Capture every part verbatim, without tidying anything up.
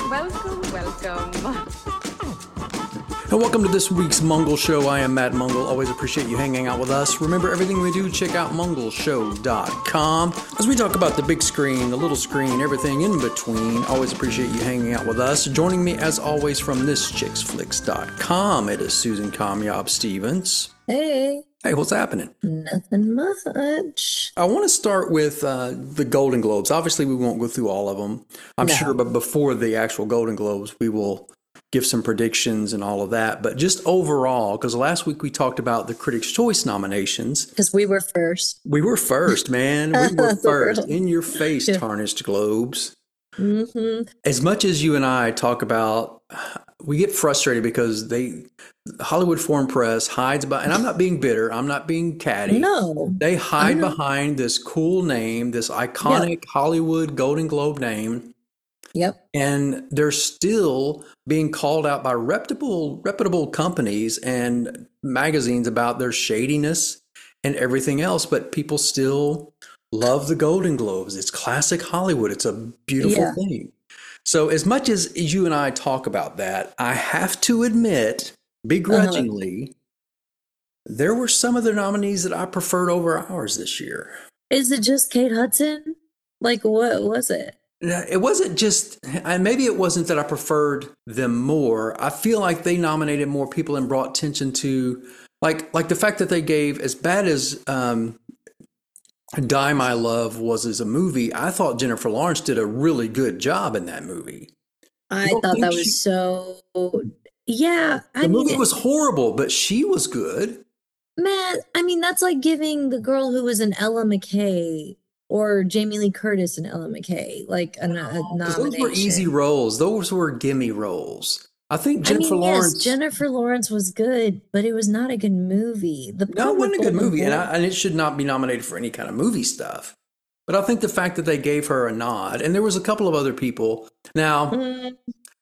Welcome, welcome. And welcome to this week's Mungle Show. I am Matt Mungle. Always appreciate you hanging out with us. Remember, everything we do, check out mungle show dot com. As we talk about the big screen, the little screen, everything in between, always appreciate you hanging out with us. Joining me, as always, from this chicks flicks dot com, it is Susan Comyob Stevens. Hey. Hey, what's happening? Nothing much. I want to start with uh, the Golden Globes. Obviously, we won't go through all of them, I'm No. sure, but before the actual Golden Globes, we will give some predictions and all of that. But just overall, because last week we talked about the Critics' Choice nominations. Because we were first. We were first, man. We were The first. world. In your face, Yeah. Tarnished Globes. Mm-hmm. As much as you and I talk about, we get frustrated because they, Hollywood Foreign Press hides by, and I'm not being bitter, I'm not being catty. No. They hide I know. behind this cool name, this iconic Hollywood Golden Globe name, Yep. and they're still being called out by reputable reputable companies and magazines about their shadiness and everything else, but people still love the Golden Globes. It's classic Hollywood. It's a beautiful Yeah. thing. So as much as you and I talk about that, I have to admit, begrudgingly, there were some of the nominees that I preferred over ours this year. Is it just Kate Hudson? Like, what was it? Now, it wasn't just, and maybe it wasn't that I preferred them more. I feel like they nominated more people and brought attention to, like, like the fact that they gave, as bad as um, Die My Love was as a movie, I thought Jennifer Lawrence did a really good job in that movie. I don't thought think that she- was so. Yeah. I The mean, movie was horrible, but she was good. Matt, I mean, that's like giving the girl who was in Ella McKay or Jamie Lee Curtis in Ella McKay like a, a 'Cause nomination. those were easy roles. Those were gimme roles. I think I Jennifer mean, Lawrence. yes, Jennifer Lawrence was good, but it was not a good movie. The No, problem it wasn't a with good Golden movie, and, Globe- I, and it should not be nominated for any kind of movie stuff. But I think the fact that they gave her a nod, and there was a couple of other people. Now, Mm,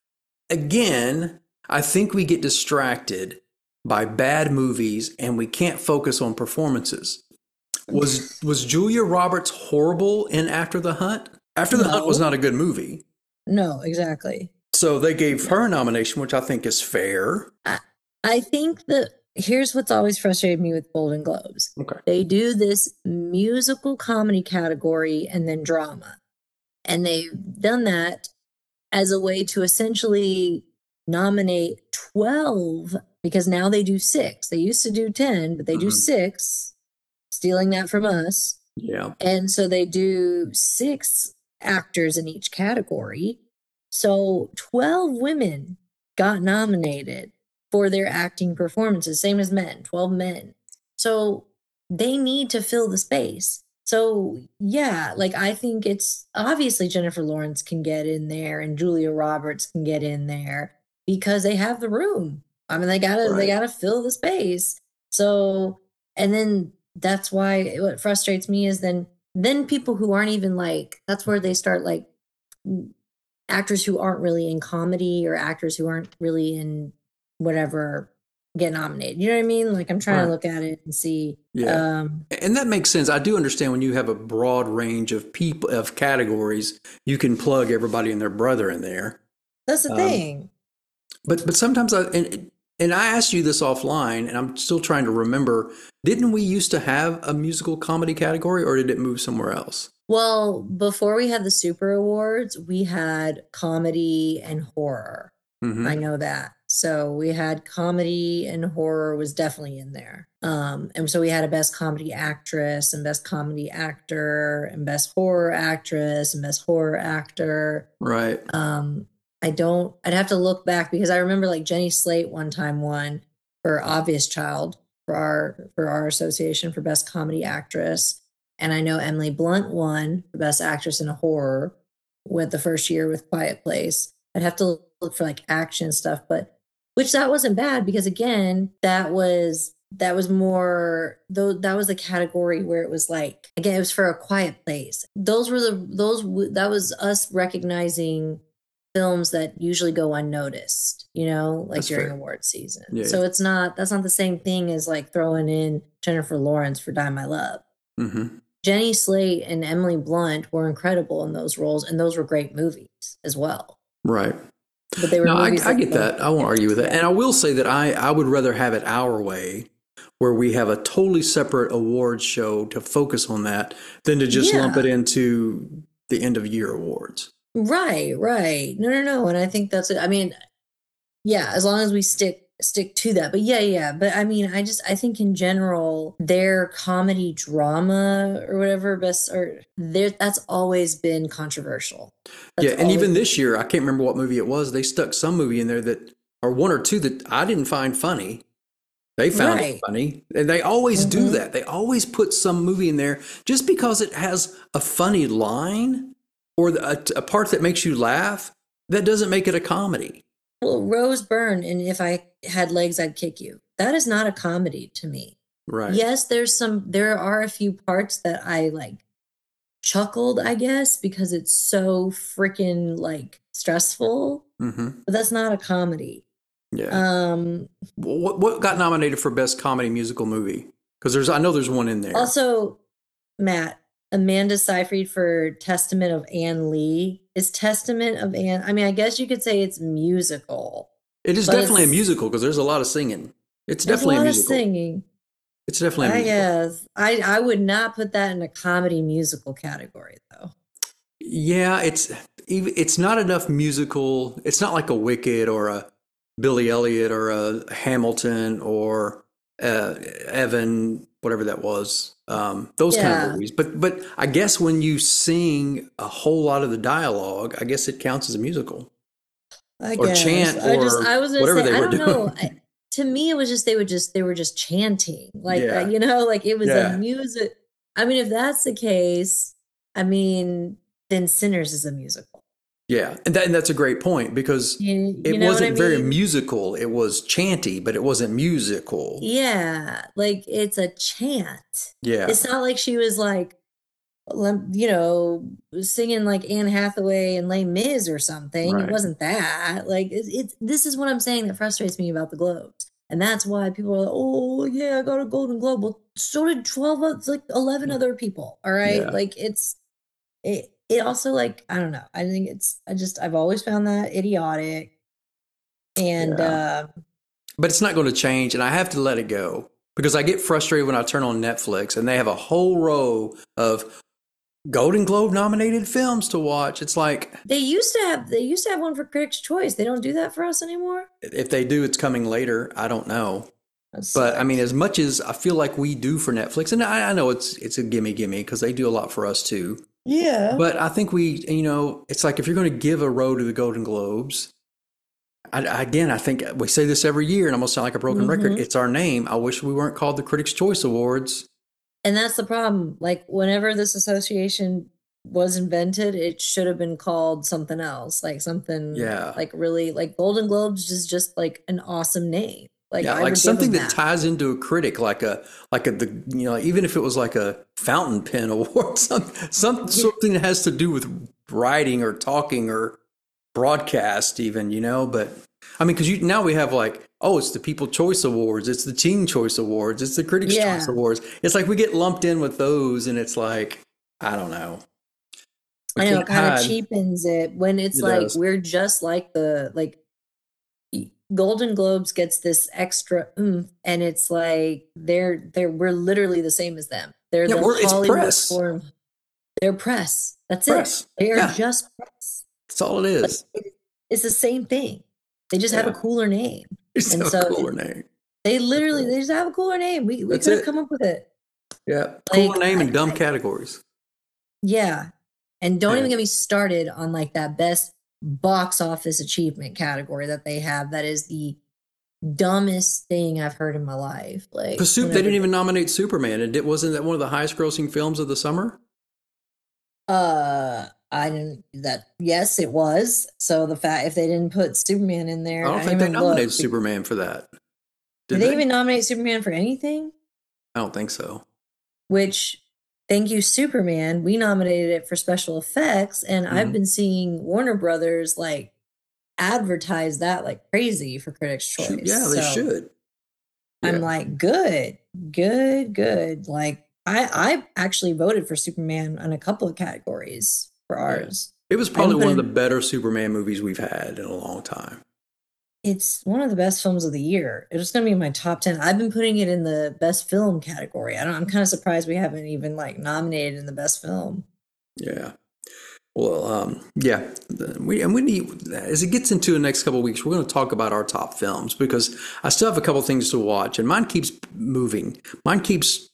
again, I think we get distracted by bad movies, and we can't focus on performances. Was was Julia Roberts horrible in After the Hunt? After the Hunt was No. not a good movie, no, exactly. so they gave her a nomination, which I think is fair. I think that here's what's always frustrated me with Golden Globes. Okay. They do this musical comedy category and then drama. And they've done that as a way to essentially nominate twelve, because now they do six. They used to do ten, but they do Mhm. six, stealing that from us. Yeah. And so they do six actors in each category. So twelve women got nominated for their acting performances, same as men, twelve men. So they need to fill the space. So yeah, like I think it's obviously Jennifer Lawrence can get in there and Julia Roberts can get in there because they have the room. I mean, they gotta Right. they gotta fill the space. So and then that's why what frustrates me is then then people who aren't even like that's where they start like actors who aren't really in comedy or actors who aren't really in whatever get nominated. You know what I mean? Like I'm trying Right. to look at it and see. Yeah. Um, And that makes sense. I do understand when you have a broad range of people, of categories, you can plug everybody and their brother in there. that's the Um, thing. But but sometimes I and and I asked you this offline, and I'm still trying to remember. Didn't we used to have a musical comedy category, or did it move somewhere else? Well, before we had the Super Awards, we had comedy and horror. Mhm. I know that. So we had comedy and horror was definitely in there. Um, and so we had a best comedy actress and best comedy actor and best horror actress and best horror actor. Right. Um, I don't, I'd have to look back because I remember like Jenny Slate one time won for Obvious Child for our, for our association for best comedy actress. And I know Emily Blunt won for best actress in a horror with the first year with Quiet Place. I'd have to look for like action stuff, but which that wasn't bad because again, that was that was more though that was the category where it was like again it was for A Quiet Place. Those were the those w- that was us recognizing films that usually go unnoticed, you know, like That's during fair. award season. Yeah. So it's not that's not the same thing as like throwing in Jennifer Lawrence for Die My Love. Mm-hmm. Jenny Slate and Emily Blunt were incredible in those roles, and those were great movies as well. Right. but they were No, I, movies I that get that. I won't argue with that. And I will say that I, I would rather have it our way, where we have a totally separate awards show to focus on that than to just lump it Yeah. into the end of year awards. Right, right. No, no, no. And I think that's it. I mean, yeah, as long as we stick stick to that. But yeah, yeah. But I mean, I just I think in general, their comedy drama or whatever best or there that's always been controversial. That's Yeah, and always even this year, I can't remember what movie it was. They stuck some movie in there that, or one or two that I didn't find funny. They found it right. funny. And they always do Mhm. that. They always put some movie in there just because it has a funny line or the, a, a part that makes you laugh. That doesn't make it a comedy. Well, Rose Byrne and If I Had Legs, I'd Kick You. That is not a comedy to me. Right. Yes, there's some there are a few parts that I like chuckled, I guess, because it's so freaking like stressful, Mm-hmm. but that's not a comedy. Yeah. Um What what got nominated for best comedy musical movie? Because there's I know there's one in there. Also, Matt, Amanda Seyfried for Testament of Anne Lee. Is Testament of Anne, I mean, I guess you could say it's musical. It is but definitely a it's- musical because there's a lot of singing. It's There's a definitely a, lot of musical. singing. It's definitely a I musical. guess. I, I would not put that in a comedy musical category, though. Yeah, it's even it's not enough musical. It's not like a Wicked or a Billy Elliot or a Hamilton or uh, Evan, whatever that was. Um, those kind Yeah. of movies. But but I guess when you sing a whole lot of the dialogue, I guess it counts as a musical. I Or guess. chant I just or I was gonna whatever say they I were don't know. doing. I, to me, it was just they would just they were just chanting like Yeah. that, you know, like it was Yeah. a music. I mean, if that's the case, I mean, then Sinners is a musical. Yeah, and, that, and that's a great point because You, it you know wasn't what I very mean? musical. It was chanty, but it wasn't musical. Yeah, like it's a chant. Yeah, It's not like she was like, lem- you know, singing like Anne Hathaway and Les Mis or something. It right. wasn't that. Like it's, it's this is what I'm saying that frustrates me about the Globes, and that's why people are like, oh yeah, I got a Golden Globe. Well, so did twelve, oth- like eleven other people. All right, Yeah. like it's it. It also like I don't know. I think it's I just I've always found that idiotic, and Yeah. uh, But it's not going to change, and I have to let it go because I get frustrated when I turn on Netflix and they have a whole row of Golden Globe nominated films to watch. It's like they used to have they used to have one for Critics' Choice. They don't do that for us anymore. if they do, it's coming later. I don't know. That But I mean, sucks. as much as I feel like we do for Netflix, and I, I know it's it's a gimme gimme because they do a lot for us too. Yeah. But I think we, you know, it's like if you're going to give a row to the Golden Globes, I, again, I think we say this every year, and I'm going to sound like a broken record. Mhm. It's our name. I wish we weren't called the Critics' Choice Awards. And that's the problem. Like whenever this association was invented, it should have been called something else, like something Yeah. like really like Golden Globes is just like an awesome name. Like Yeah, I like would give something them that ties into a critic, like a like a the you know even if it was like a fountain pen award, some, some something that has to do with writing or talking or broadcast, even you know. But I mean, because you now we have like oh, it's the People Choice Awards, it's the Teen Choice Awards, it's the Critics Yeah. Choice Awards. It's like we get lumped in with those, and it's like I don't know. We I know can't it kind of hide. cheapens it when it's It like does. we're just like the like Golden Globes gets this extra oomph, and it's like they're they're we're literally the same as them. They're Yeah, the we're- it's Hollywood press. form. They're press. That's Press. it. They are Yeah. just press. That's all it is. It's the same thing. They just have a Yeah. cooler name. It's and a so cooler name. They literally they just have a cooler name. We we That's could have it. come up with it. Yeah, Like, cooler name and I- dumb I- categories. Yeah. And don't Yeah. even get me started on like that best box office achievement category that they have. That is the dumbest thing I've heard in my life. Like Because Soup, they whenever- didn't even nominate Superman, and it wasn't that one of the highest grossing films of the summer. Uh, I didn't. That yes, it was. So the fact if they didn't put Superman in there, I don't I think they even nominated looked. Superman for that. Did they even nominate Superman for anything? I don't think so. Which, thank you, Superman. We nominated it for special effects, and I've Mhm. been seeing Warner Brothers like advertise that like crazy for Critics' Choice. Shoot, yeah, they So should. I'm Yeah. like, good, good, good. Like I, I actually voted for Superman on a couple of categories for ours. It was probably I'm one of the putting, better Superman movies we've had in a long time. it's one of the best films of the year. It's going to be in my top ten. I've been putting it in the best film category. I don't, I'm kind of surprised we haven't even like nominated in the best film. Yeah. Well, um, yeah, the- we and we need as it gets into the next couple of weeks, we're going to talk about our top films because I still have a couple things to watch, and mine keeps moving. Mine keeps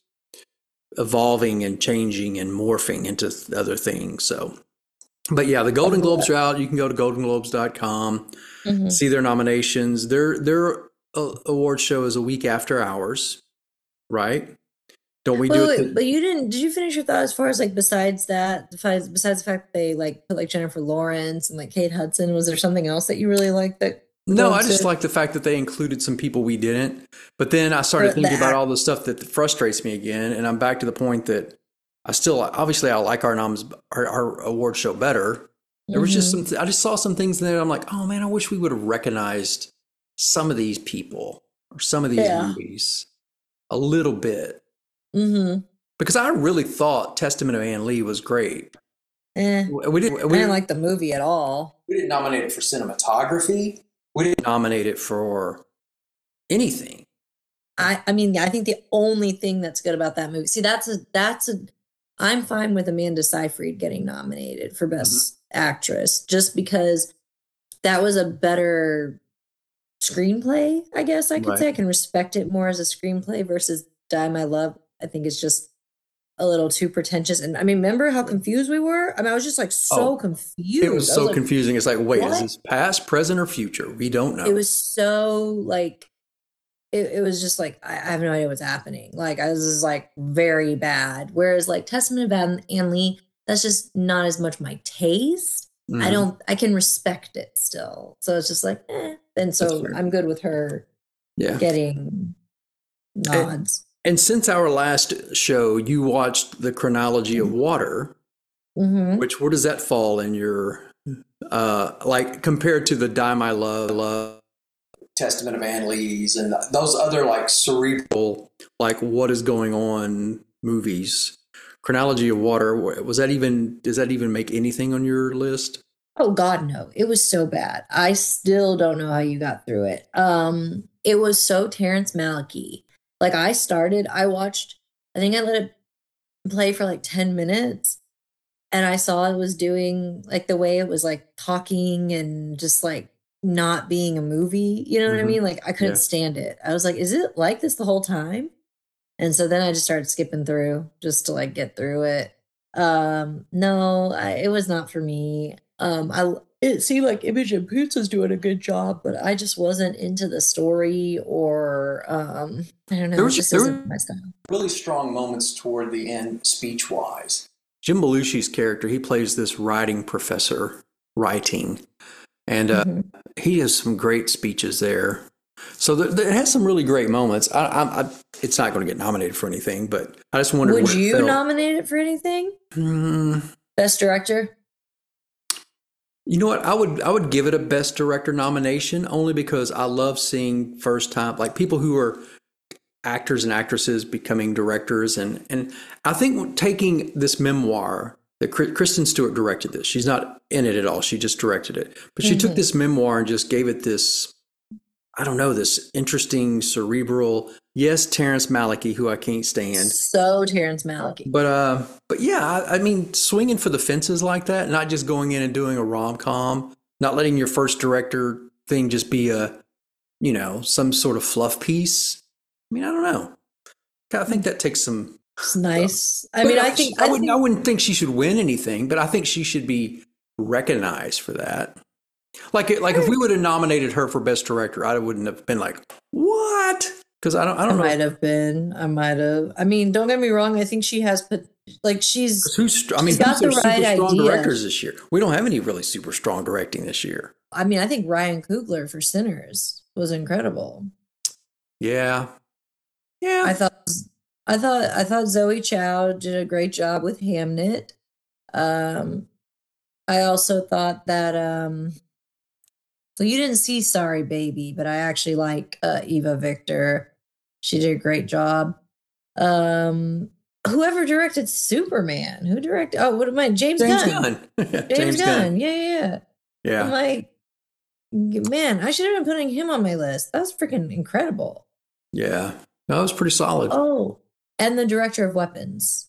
evolving and changing and morphing into other things. So, but yeah, the Golden Globes are out. You can go to golden globes dot com, Mhm. see their nominations. Their their uh, award show is a week after ours, right? Don't we Wait, do wait, it? wait, but you didn't, did you finish your thought as far as like besides that, besides, besides the fact that they like put like Jennifer Lawrence and like Kate Hudson, was there something else that you really liked that the No, I Globes just did? like the fact that they included some people we didn't. But then I started Or the thinking about act? all the stuff that frustrates me again, and I'm back to the point that I still obviously I like our noms our, our award show better. There was just Hmm. some I just saw some things there. I'm like, oh man, I wish we would have recognized some of these people or some of these Yeah. movies a little bit Hmm. because I really thought Testament of Anne Lee was great. Eh, We didn't I we didn't didn't like the movie at all. we didn't nominate it for cinematography. We didn't nominate it for anything. I, I mean, I think the only thing that's good about that movie, see, that's a, that's a, I'm fine with Amanda Seyfried getting nominated for Mhm. Best Actress just because that was a better screenplay, I guess I could Right. say. I can respect it more as a screenplay versus Die My Love. I think it's just a little too pretentious. And I mean, remember how confused we were? I mean, I was just like so Oh, it was confused. I was so like, confusing. It's like, wait, is what? this past, present, or future? We don't It know. was so like it, it was just like I, I have no idea what's happening. Like I was just like very bad. Whereas like Testament of Anne Anne Lee, that's just not as much my taste. I Hmm. don't I can respect it still. So it's just like, eh. And That's so fair. I'm good with her Yeah. getting And, nods. and since our last show, you watched the chronology of water, Hmm. which where does that fall in your uh like compared to the Die My Love, Love Testament of Anne Lee's and those other like cerebral, like what is going on movies? Chronology of Water, was that even does that even make anything on your list? Oh God, no. It was so bad. I still don't know how you got through it. Um, it was so Terrence Malick. Like I started, I watched, I think I let it play for like ten minutes and I saw it was doing like the way it was like talking and just like not being a movie. You know what I Hmm. mean? Like I couldn't Yeah. stand it. I was like, is it like this the whole time? And so then I just started skipping through just to like get through it. Um, no, I, it was not for me. Um, I it seemed like Imogen Poots was doing a good job, but I just wasn't into the story or um, I don't There know, it was just there isn't were my style. really strong moments toward the end, speech wise. Jim Belushi's character, he plays this writing professor, writing, and uh, Mhm. he has some great speeches there. So th- th- it has some really great moments. I, I, I, it's not going to get nominated for anything, but I just wondered Would where it you fell. nominate it for anything? Hmm, Best director? you know what? I would I would give it a best director nomination only because I love seeing first time like people who are actors and actresses becoming directors and and I think taking this memoir that Kristen Stewart directed this. She's not in it at all. She just directed it. But she took Mhm. this memoir and just gave it this I don't know, this interesting cerebral, yes, Terrence Malick, who I can't stand. So Terrence Malick. But uh but yeah, I, I mean swinging for the fences like that, not just going in and doing a rom-com, not letting your first director thing just be a, you know, some sort of fluff piece. I mean, I don't know. I think that takes some. It's nice. I But mean, I, I mean, she, think I I wouldn't. I think wouldn't think she should win anything, but I think she should be recognized for that. Like, like if we would have nominated her for best director, I wouldn't have been like, what? Because I don't. I I don't know. might have been. I might have. I mean, don't get me wrong. I think she has put like she's Who's? I mean, she's who's got their the right super strong idea. directors this year? We don't have any really super strong directing this year. I mean, I think Ryan Coogler for Sinners was incredible. Yeah. I Yeah. thought I thought I thought Zoe Chow did a great job with Hamnet. Um, I also thought that um, so you didn't see Sorry Baby, but I actually like uh, Eva Victor. She did a great job. Um, whoever directed Superman, who directed? Oh, what am I? James, James Gunn. Gunn. James, James Gunn. Gunn. Yeah, yeah, yeah. I'm Yeah. like, man, I should have been putting him on my list. That's freaking incredible. Yeah. That was pretty solid. Oh, and the director of Weapons.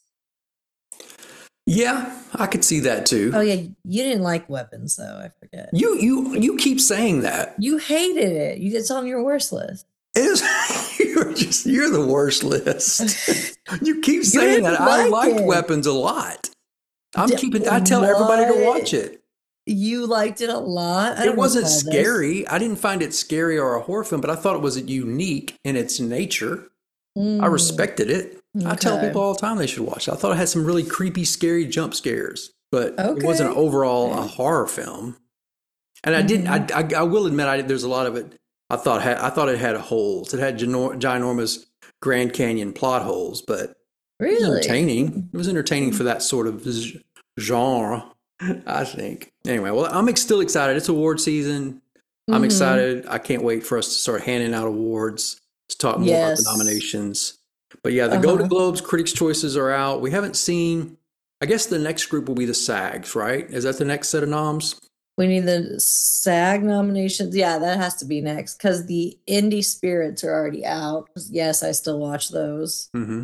Yeah, I could see that too. Oh yeah, you didn't like Weapons though. I forget. You you you keep saying that. You hated it. You it's on your worst list. It is you're just you're the worst list. You keep saying didn't that. I like liked it. Weapons a lot. I'm D- keeping. I tell everybody to what? watch it. You liked it a lot. I It don't wasn't recall this. scary. I didn't find it scary or a horror film, but I thought it was unique in its nature. I Mm, respected it. I tell okay. people all the time they should watch it. I thought it had some really creepy, scary jump scares, but it wasn't Okay. overall a horror film. And I didn't. Mm-hmm. I, I, I will admit, I there's a lot of it. I thought had, I thought it had holes. It had gino- ginormous Grand Canyon plot holes, but it was Really? entertaining. It was entertaining for that sort of z- genre, I think. Anyway, well, I'm ex- still excited. It's award season. I'm Mhm. excited. I can't wait for us to start handing out awards to talk more about the Yes. nominations. But yeah, the Uh-huh. Golden Globes Critics' Choices are out. We haven't seen. I guess the next group will be the SAGs, right? Is that the next set of noms? We need the SAG nominations. Yeah, that has to be next because the Indie Spirits are already out. Yes, I still watch those. Mm-hmm.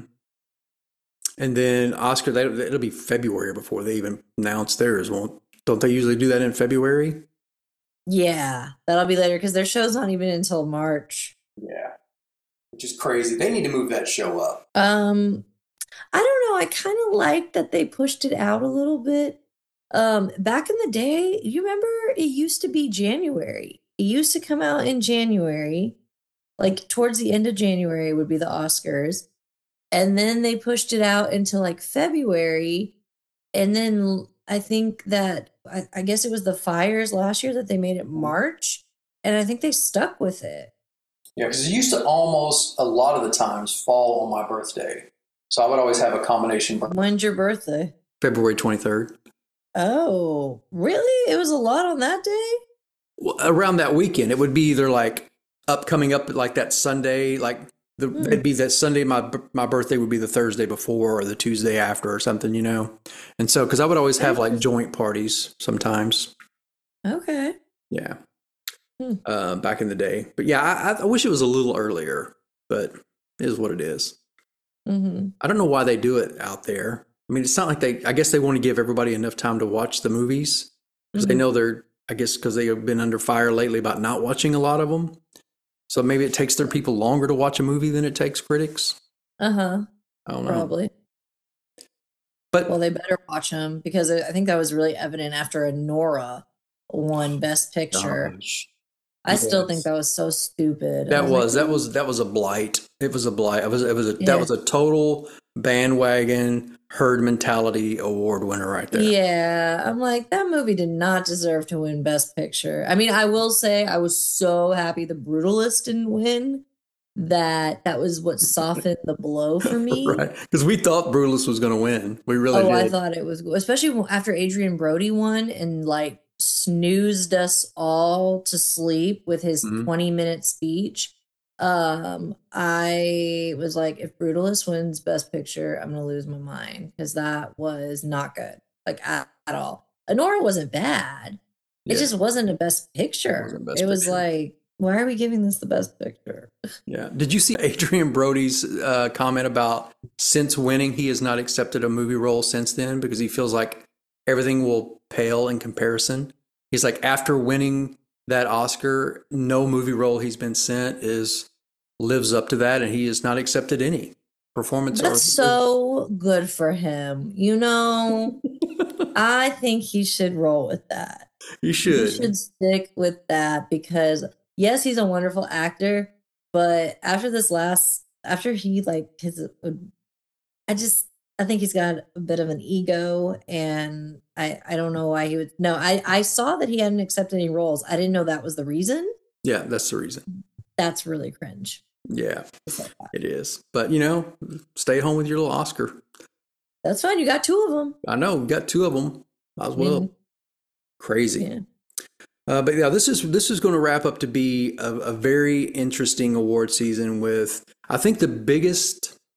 And then Oscar, they, it'll be February before they even announce theirs. Won't don't they usually do that in February? Yeah, that'll be later because their show's not even until March. Yeah, which is crazy. They need to move that show up. Um, I don't know. I kind of like that they pushed it out a little bit. Um, back in the day, you remember it used to be January. It used to come out in January, like towards the end of January would be the Oscars. And then they pushed it out until like February. And then I think that, I, I guess it was the fires last year that they made it March. And I think they stuck with it. Yeah, because it used to almost a lot of the times fall on my birthday, so I would always have a combination. When's your birthday? February twenty-third. Oh, really? It was a lot on that day? Well, around that weekend, it would be either like up coming up like that Sunday, like the Hmm. it'd be that Sunday. My my birthday would be the Thursday before or the Tuesday after or something, you know. And so, because I would always have like joint parties sometimes. Okay. Yeah, Hmm. uh, back in the day. But yeah, I, I wish it was a little earlier, but it is what it is. Mm-hmm. I don't know why they do it out there. I mean, it's not like they. I guess they want to give everybody enough time to watch the movies because they Mhm. know they're. I guess because they have been under fire lately about not watching a lot of them. So maybe it takes their people longer to watch a movie than it takes critics. Uh-huh. I don't know. Probably. But Well, they better watch them because I I think that was really evident after Nora won Best Picture. gosh, I still yes. think that was so stupid. I that like, was that was that was a blight. It was a blight. It was it was a, Yeah. that was a total bandwagon herd mentality award winner right there. Yeah, I'm like, that movie did not deserve to win Best Picture. I mean, I will say I was so happy The Brutalist didn't win. That that was what softened the blow for me. Right, because we thought Brutalist was going to win. We really Oh, did. I thought it was, especially after Adrian Brody won and like snoozed us all to sleep with his Mhm. twenty minute speech. Um, I was like, if Brutalist wins Best Picture, I'm gonna lose my mind because that was not good, like at, at all. Anora wasn't bad. It Yeah. just wasn't a Best Picture. wasn't Best It was Picture. like, why are we giving this the Best Picture? Yeah. Did you see Adrian Brody's uh, comment about since winning, he has not accepted a movie role since then because he feels like everything will pale in comparison? He's like, after winning that Oscar, no movie role he's been sent is lives up to that, and he has not accepted any performance. That's or, so good for him. You know, I think he should roll with that. you He should. should stick with that because yes, he's a wonderful actor, but after this last, after he like his, I just I think he's got a bit of an ego, and I I don't know why he would. No, I I saw that he hadn't accepted any roles. I didn't know that was the reason. Yeah, that's the reason. That's really cringe. Yeah, Just like that. it is. But you know, stay home with your little Oscar. That's fine. You got two of them. I know, we got two of them. Might as well. Mhm. Crazy. Yeah. Uh, but yeah, this is this is going to wrap up to be a, a very interesting award season with, I think, the biggest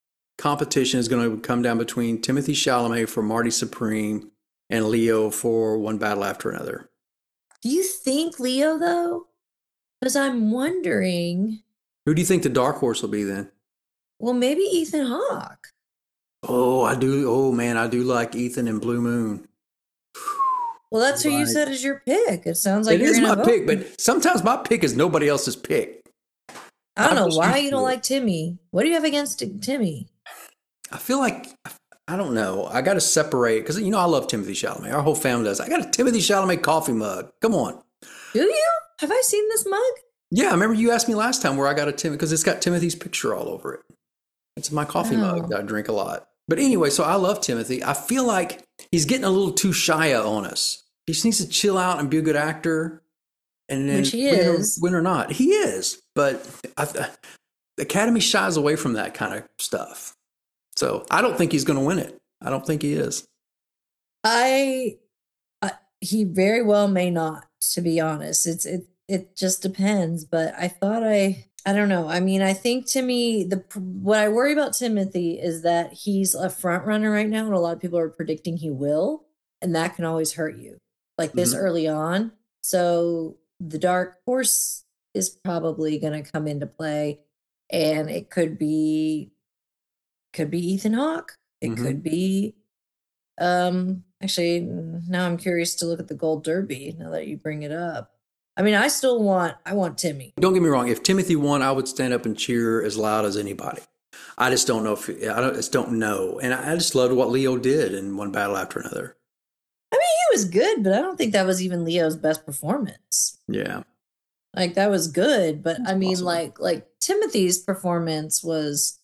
competition is going to come down between Timothy Chalamet for Marty Supreme and Leo for One Battle After Another. Do you think Leo, though? Because I'm wondering. Who do you think the dark horse will be then? Well, maybe Ethan Hawke. Oh, I do. Oh, man, I do like Ethan and Blue Moon. Well, that's who you Right. said is your pick. It sounds like It you're is gonna my vote. pick, but sometimes my pick is nobody else's pick. I don't I'm know just why used you to don't it. like Timmy. What do you have against Timmy? I feel like, I don't know. I got to separate because, you know, I love Timothy Chalamet. Our whole family does. I got a Timothy Chalamet coffee mug. Come on. Do you? Have I seen this mug? Yeah, I remember you asked me last time where I got a Timothy because it's got Timothy's picture all over it. It's my coffee Oh. mug that I drink a lot. But anyway, so I love Timothy. I feel like he's getting a little too shy on us. He just needs to chill out and be a good actor. And then Which he win or- is. win or not. He is. But I, the Academy shies away from that kind of stuff. So I don't think he's going to win it. I don't think he is. I, I he very well may not, to be honest. It's it it just depends, but I thought I I don't know. I mean, I think Timmy the what I worry about Timothy is that he's a front runner right now and a lot of people are predicting he will, and that can always hurt you. Like this Mhm. early on. So the dark horse is probably going to come into play, and it could be could be Ethan Hawke. It Mhm. could be um actually now I'm curious to look at the Gold Derby now that you bring it up. I mean, I still want I want Timmy. Don't get me wrong. If Timothy won, I would stand up and cheer as loud as anybody. I just don't know if I don't, just don't know. And I just loved what Leo did in One Battle After Another. I mean, he was good, but I don't think that was even Leo's best performance. Yeah. Like that was good, but I mean possible. like like Timothy's performance was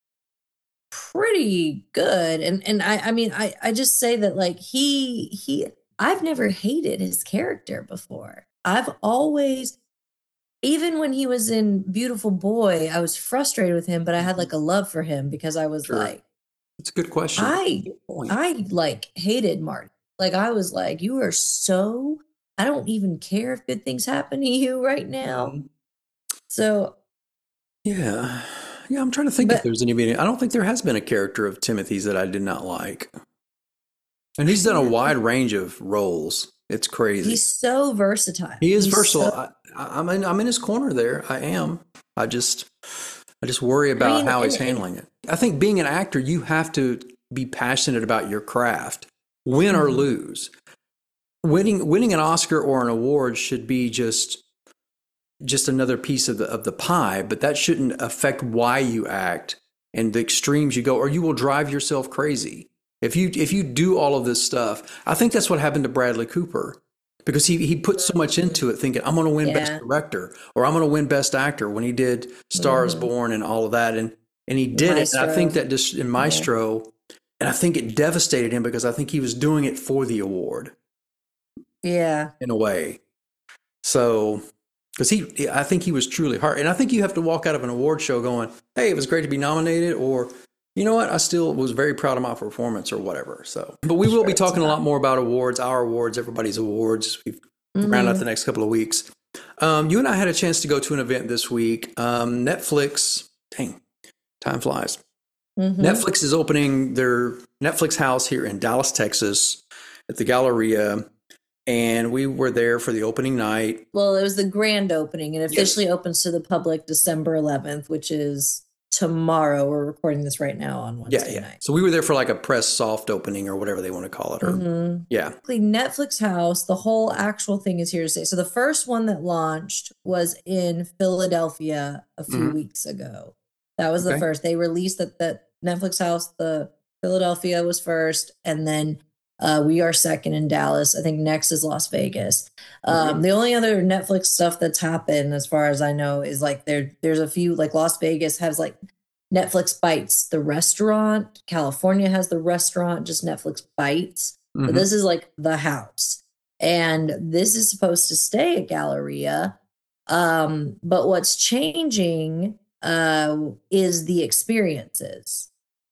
pretty good. And and I I mean I I just say that like he he I've never hated his character before. I've always even when he was in Beautiful Boy, I was frustrated with him, but I had like a love for him because I was Sure. like It's a good question. I Good point. I like hated Marty. Like I was like, you are so I don't even care if good things happen to you right now. Mhm. So Yeah. Yeah, I'm trying to think if But- there's any. I don't think there has been a character of Timothy's that I did not like. And he's done a wide range of roles. It's crazy. he's so versatile. He is He's versatile. so- I, I- I'm in. I'm in his corner there. I am. I just. I just worry about mean, how he's and- and- handling it. I think being an actor, you have to be passionate about your craft, win or Mhm. lose. Winning winning an Oscar or an award should be just just another piece of the of the pie, but that shouldn't affect why you act and the extremes you go, or you will drive yourself crazy. If you if you do all of this stuff, I think that's what happened to Bradley Cooper because he he put so much into it, thinking I'm going to win Yeah. Best Director or I'm going to win Best Actor when he did Star is Mhm. Born and all of that, and and he did it. And I Maestro. think that just in Maestro, and I think it devastated him because I think he was doing it for the award Yeah. in a way. So, because he, I think he was truly hard. And I think you have to walk out of an award show going, hey, it was great to be nominated, or, you know what, I still was very proud of my performance or whatever. So, but we will Sure, be it's talking a not- lot more about awards, our awards, everybody's awards. We've Mhm. round out the next couple of weeks. Um, you and I had a chance to go to an event this week. Um, Netflix, dang, time flies. Mhm. Netflix is opening their Netflix house here in Dallas, Texas at the Galleria. And we were there for the opening night. Well, it was the grand opening. It officially opens to the public December eleventh, which is tomorrow. We're recording this right now on Yeah, Wednesday yeah. night. So we were there for like a press soft opening or whatever they want to call it. Or, Mhm. Yeah. Basically, Netflix House, the whole actual thing is here to stay. So the first one that launched was in Philadelphia a few Mhm. weeks ago. That was the Okay. first. They released that the Netflix House, the Philadelphia was first, and then uh, we are second in Dallas. I think next is Las Vegas. Um, Mhm. The only other Netflix stuff that's happened, as far as I know, is like there. There's a few like Las Vegas has like Netflix Bites, the restaurant. California has the restaurant, just Netflix Bites. But Mhm. this is like the house. And this is supposed to stay at Galleria. Um, but what's changing uh, is the experiences.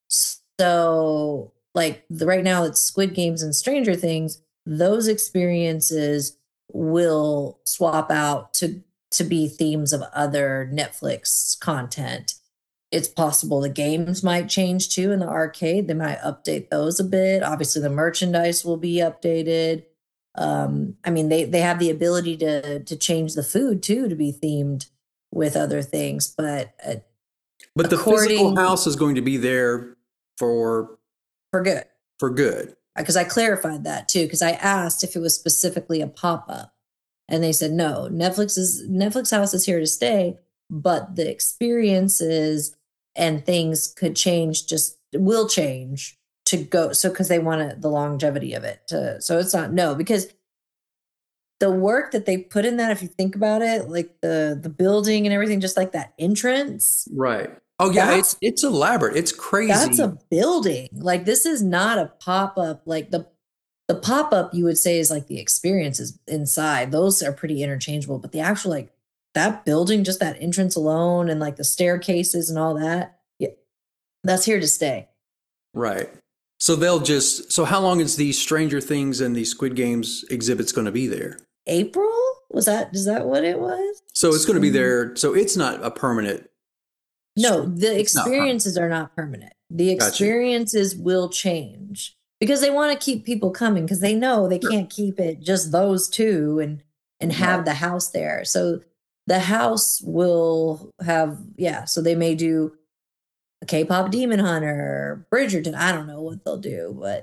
So, like the, right now, it's Squid Games and Stranger Things. Those experiences will swap out to to be themes of other Netflix content. it's possible the games might change too in the arcade. They might update those a bit. Obviously, the merchandise will be updated. Um, I mean, they they have the ability to to change the food too to be themed with other things. But uh, But the physical according house is going to be there for for good, for good. because I clarified that too, because I asked if it was specifically a pop up, and they said no. Netflix is Netflix House is here to stay, but the experiences and things could change. Just will change to go. So because they want the longevity of it. To, so it's not no, because the work that they put in that, if you think about it, like the the building and everything, just like that entrance. Right. Oh yeah, That's- it's it's elaborate. It's crazy. That's a building. Like this is not a pop-up. Like the the pop-up you would say is like the experiences inside. Those are pretty interchangeable. But the actual like that building, just that entrance alone and like the staircases and all that, yeah, that's here to stay. Right. So they'll just so how long is the Stranger Things and the Squid Games exhibits going to be there? April? Was that is that what it was? So it's going to be there. So it's not a permanent. No, the It's not permanent. experiences are not permanent. The Gotcha. experiences will change because they want to keep people coming because they know they Sure. can't keep it just those two and and have Right. the house there. So the house will have yeah. So they may do a K-pop Demon Hunter, Bridgerton. I don't know what they'll do, but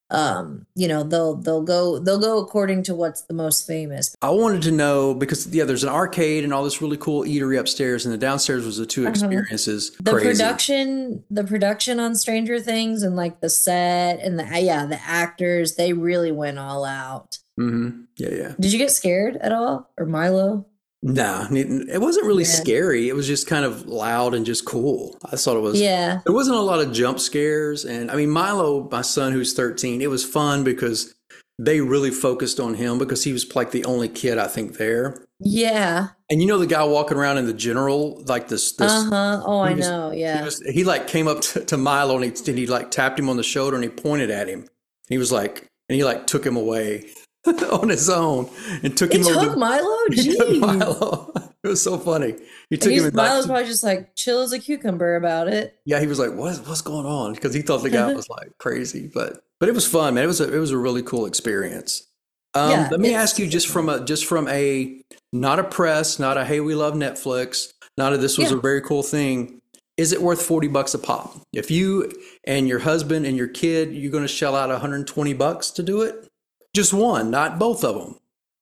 um, you know they'll they'll go they'll go according to what's the most famous. I wanted to know because yeah, there's an arcade and all this really cool eatery upstairs, and the downstairs was the two Uh-huh. experiences. The Crazy. production, the production on Stranger Things and like the set and the yeah, the actors, they really went all out. Mm-hmm. Yeah, yeah. Did you get scared at all, or Milo? Nah, it it wasn't really Yeah. scary. It was just kind of loud and just cool. I thought it was. Yeah, There wasn't a lot of jump scares. And I mean, Milo, my son who's thirteen, it was fun because they really focused on him because he was like the only kid, I think, there. yeah, And you know, the guy walking around in the general, like this, this uh huh. Oh, I he was- know. he, Yeah, was, he like came up to, to Milo and he, and he like tapped him on the shoulder and he pointed at him. And he was like, and he like took him away on his own and took he him over. took Milo. He took Jeez, Milo. It was so funny. He took and him he's, in back Milo's to- probably just like chill as a cucumber about it. Yeah, he was like, "What is what's going on?" Because he thought the guy was like crazy, but but it was fun, man. It was a it was a really cool experience. Um, Yeah, let me it's- ask you, just from a just from a not a press, not a hey, we love Netflix, not a this was Yeah. a very cool thing. Is it worth forty bucks a pop? If you and your husband and your kid, you're going to shell out one hundred twenty bucks to do it. Just one, not both of them.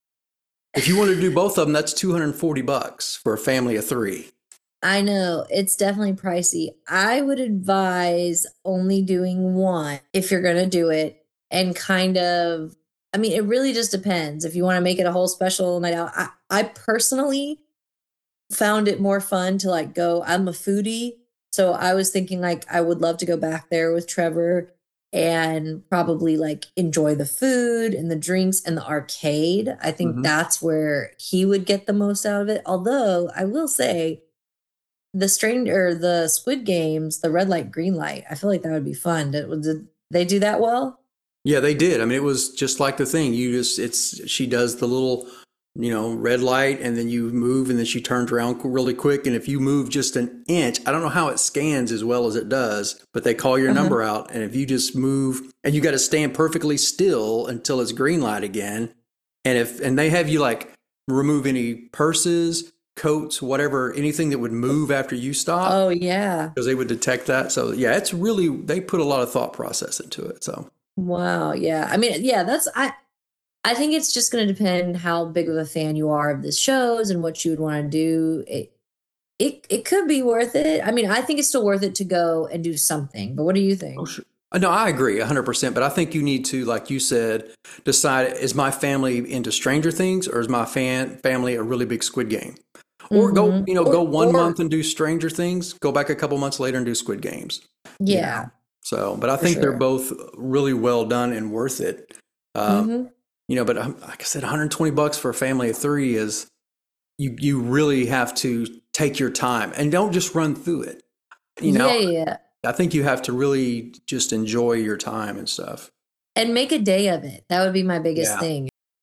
If you want to do both of them, that's two hundred forty bucks for a family of three. I know it's definitely pricey. I would advise only doing one if you're going to do it and kind of, I mean, it really just depends. If you want to make it a whole special night out, I, I personally found it more fun to like go, I'm a foodie. So I was thinking like I would love to go back there with Trevor and probably like enjoy the food and the drinks and the arcade. I think Mhm. that's where he would get the most out of it. Although I will say, the stranger, the Squid Games, the red light, green light. I feel like that would be fun. Did, did they do that well? Yeah, they did. I mean, it was just like the thing. You just, it's, she does the little, you know, red light and then you move and then she turns around really quick. And if you move just an inch, I don't know how it scans as well as it does, but they call your Uh-huh. number out. And if you just move and you got to stand perfectly still until it's green light again. And if, and they have you like remove any purses, coats, whatever, anything that would move after you stop. Oh yeah. Because they would detect that. So yeah, it's really, they put a lot of thought process into it. So. Wow. Yeah. I mean, yeah, that's I I think it's just gonna depend how big of a fan you are of the shows and what you would want to do. It it it could be worth it. I mean, I think it's still worth it to go and do something. But what do you think? Oh, sure. Uh, No, I agree one hundred percent. But I think you need to, like you said, decide, is my family into Stranger Things or is my fan family a really big Squid Game? Or go, Mhm. you know, go Or- one or- month and do Stranger Things, go back a couple months later and do Squid Games. Yeah. So, but I For think they're sure. both really well done and worth it. Um, Mhm. You know, but um, like I said, one hundred twenty bucks for a family of three is, you you really have to take your time and don't just run through it. You know, yeah, yeah. I think you have to really just enjoy your time and stuff. And make a day of it. That would be my biggest Yeah. thing.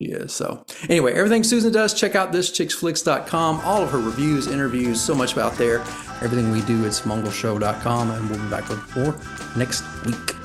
Yeah, so anyway, everything Susan does, check out this chicks flicks dot com. All of her reviews, interviews, so much about there. Everything we do is mongol show dot com, and we'll be back with more next week.